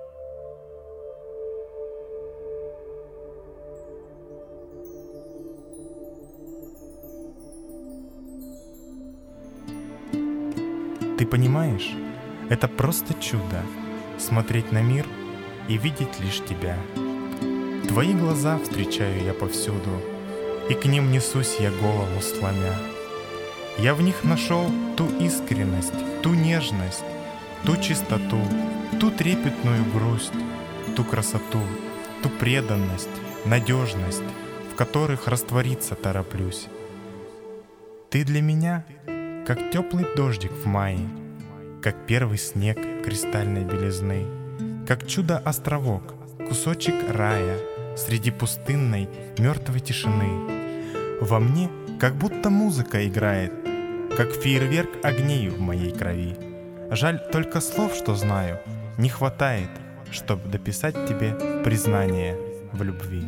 Ты понимаешь, это просто чудо — смотреть на мир и видеть лишь тебя. Твои глаза встречаю я повсюду, и к ним несусь я голову сломя. Я в них нашел ту искренность, ту нежность, ту чистоту, ту трепетную грусть, ту красоту, ту преданность, надежность, в которых раствориться тороплюсь. Ты для меня как теплый дождик в мае, как первый снег кристальной белизны, как чудо-островок, кусочек рая среди пустынной мертвой тишины. Во мне как будто музыка играет, как фейерверк огней в моей крови. Жаль только слов, что знаю, не хватает, чтобы дописать тебе признание в любви.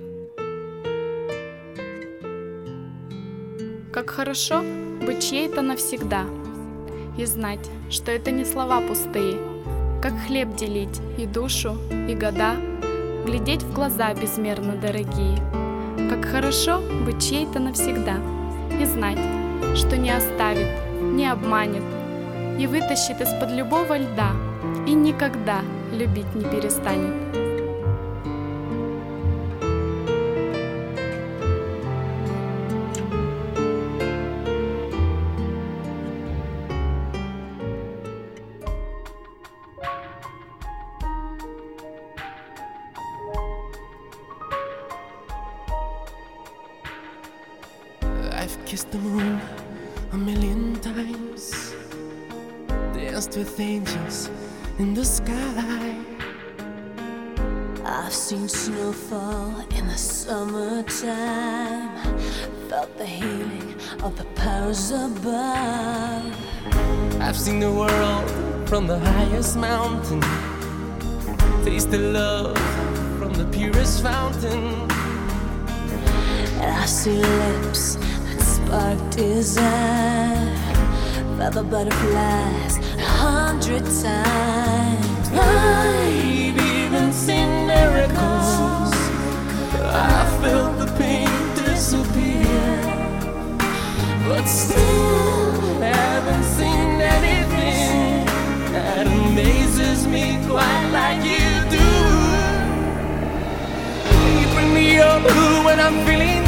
Как хорошо быть чьей-то навсегда и знать, что это не слова пустые, как хлеб делить и душу, и года, глядеть в глаза безмерно дорогие. Как хорошо быть чьей-то навсегда и знать, что не оставит, не обманет и вытащит из-под любого льда и никогда любить не перестанет. I've kissed the moon a million times, danced with angels in the sky. I've seen snow fall in the summertime, felt the healing of the powers above. I've seen the world from the highest mountain, tasted love from the purest fountain. And I've seen lips that spark desire, felt the butterflies 100 times. I've even seen miracles, I felt the pain disappear, but still haven't seen anything that amazes me quite like you do. You bring me up when I'm feeling